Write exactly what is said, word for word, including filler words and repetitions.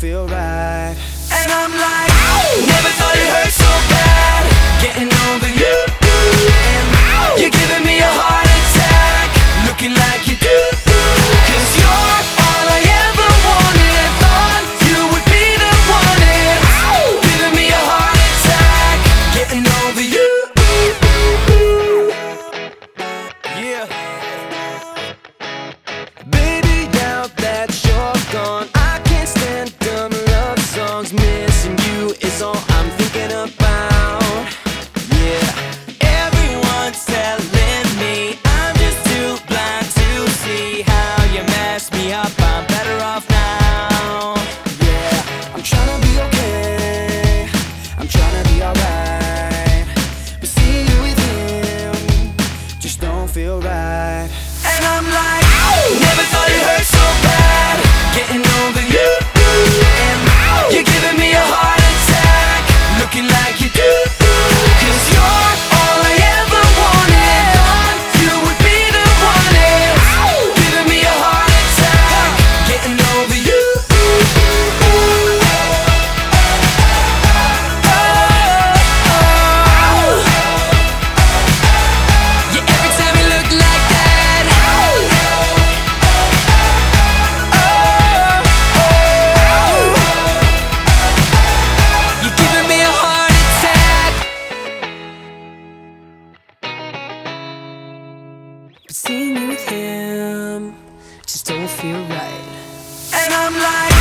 feel right. And I'm like, never thought it hurt so bad, getting over you. And you're giving me a heart attack, looking like you do. Cause you're all I ever wanted, thought you would be the one. And giving me a heart attack, getting over you. Yeah. Baby, now that you're gone, I can't stand dumb love songs. Missing you is all I'm thinking about. Yeah. Everyone's telling me I'm just too blind to see how you messed me up. I'm better off now. Yeah. I'm trying to be okay, I'm trying to be alright, but seeing you with him just don't feel right. And I'm like, never thought it hurt so bad, getting over you. And you're giving me a heart attack, looking like you do. Cause you're all I ever wanted, thought you would be the one. And giving me a heart attack, getting over you. Oh, oh. Yeah, every time you look like that, you're giving me a heart attack. But seeing you with him just don't feel right. And I'm like,